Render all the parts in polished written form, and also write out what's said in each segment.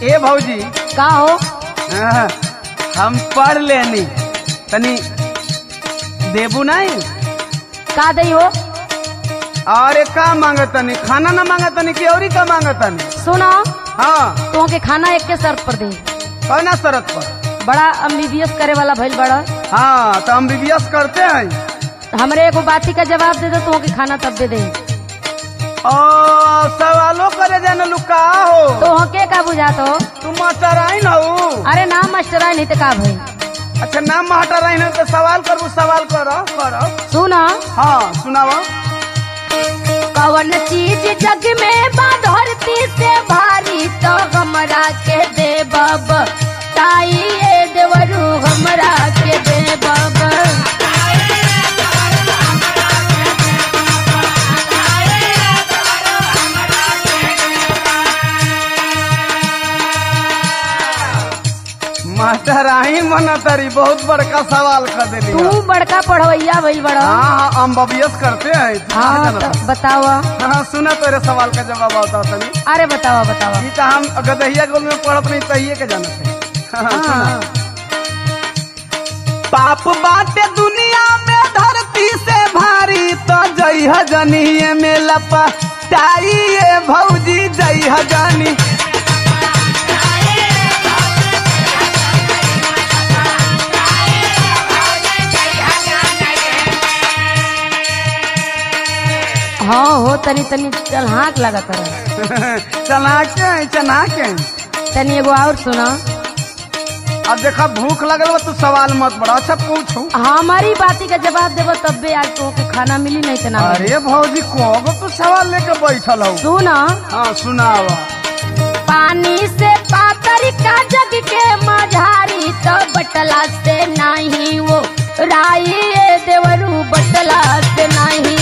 ए भौजी का हो? हम पढ़ लेनी तनी देबू नहीं का दई हो? अरे का मांगतनी खाना ना मांगतनी कि औरी का मांगतनी। सुनो हाँ तो के खाना एक के शर्त पर दे। कौन शरत पर? बड़ा एमबीबीएस करे वाला भइल बड़ा। हाँ तो हम बीबीएस करते हैं। हमरे एगो बाती का जवाब दे दो तो के खाना तब दे दे। सवालों करे जाने लुका हो तो के का बुझात हो? तुम मास्टराइन हो? अरे नाम मास्टर नहीं तो का भाई। अच्छा नाम मास्टराइन हो तो सवाल करू सवाल करो। सुना हाँ सुनावा। कवन चीज जग में बा धरती से भारी तो हमरा के दे बब ताई ए देवरू हमरा के दे बब। मास्टराइन मनतरी बहुत बड़का सवाल कर देली। तू बड़का पढ़वैया भइल बड़ा। हाँ हम बीबीएस करते हैं। हाँ तो बतावा। हाँ सुना तेरे सवाल का जवाब आता तनी। अरे बतावा बतावा। ई तो हम गदहिया गोल में पढ़त नहीं तहिए के जानत है। हाँ। पाप बाटे दुनिया में धरती से भारी तो जई हजनिए में लपटाइए भौजी जई हजनी। हाँ हो तनी तनी चल हाँक लगत रहे। चना के तनी एगो और सुना। अब देखा भूख लगल बा तू सवाल मत बड़ा। अच्छा पूछू। हमारी बाती का जवाब देबो तब भी आज तो के खाना मिली नहीं तना। अरे भौजी को तू सवाल लेके बैठल हो। सुना। हाँ सुनावा। पानी से पातर का जग के मझारी तो बटला से नहीं वो राई ए देवरू बटला से नहीं।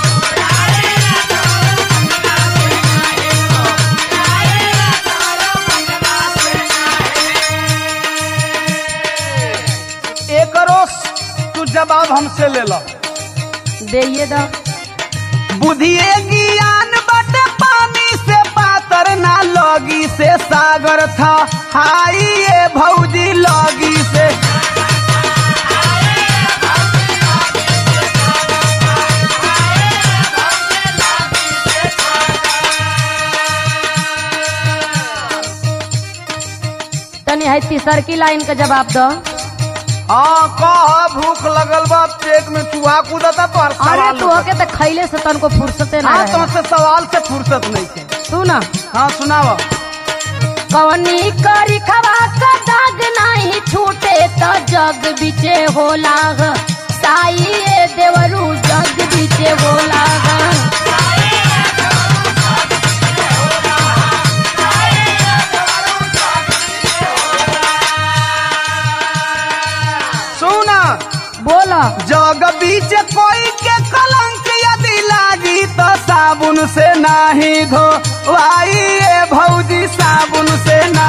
तू जवाब हमसे ले लो। दे दो। बुधिए ज्ञान बटे पानी से पातर ना लगी से सागर था हाई ये भौजी लगी से। तनी है तीसर की लाइन का जवाब दो। हाँ कहा भूख लगल बा पेट में चूहा कूदता तो। अरे तू के तो खैले से तन को फुर्सते ना। हाँ तुमसे सवाल से फुर्सत नहीं थे। सुना। हाँ सुनावा। कवनी करी खवा का दाग नहीं छूटे तो जग बीचे होला साई ए देवरू जग बीचे होला। बोला। जग बीच कोई के कलंक यदि लागी तो साबुन से नहीं धो वाई भौजी साबुन से ना।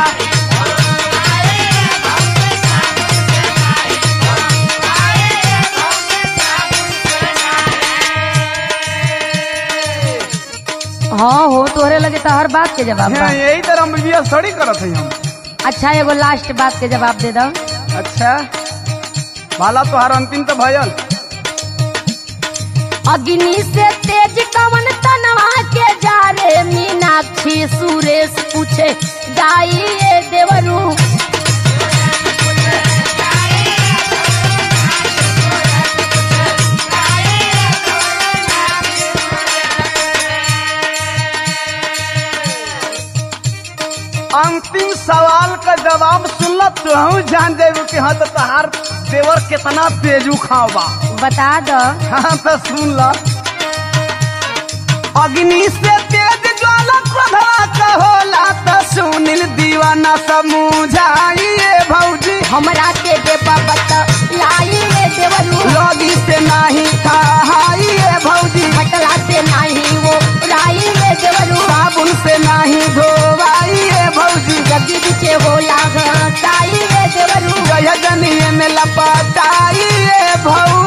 हाँ हो तोहरे लगे तो हर बात के जवाब बा। यही तरह हम बीबीएस थोड़ी करत है हम। अच्छा एगो लास्ट बात के जवाब दे दो। अच्छा भाला तो हर अंतिम तो भयल। अग्नि से तेज कवन तनवा के जा रे मीनाक्षी सुरेश पूछे गाई ए देवरू। अंतिम सवाल का जवाब सुनल तो जान जाएगा कि हाँ तो तहार देवर कितना तेजू खावा। बता दो। हाँ तो सुन ला। अग्नि से तेज ज्वाला प्रधा का होला तो सुनील दीवाना समझाइए भौजी हमरा के देबा बता लाइए देवरू। लगी से नहीं खाइए भौजी बटला से नहीं वो राइए देवरू। साबुन से नहीं धोवाइए भौजी जगी बीचे होला ताइए देवरू। जनिए में लपटाइए भौजी।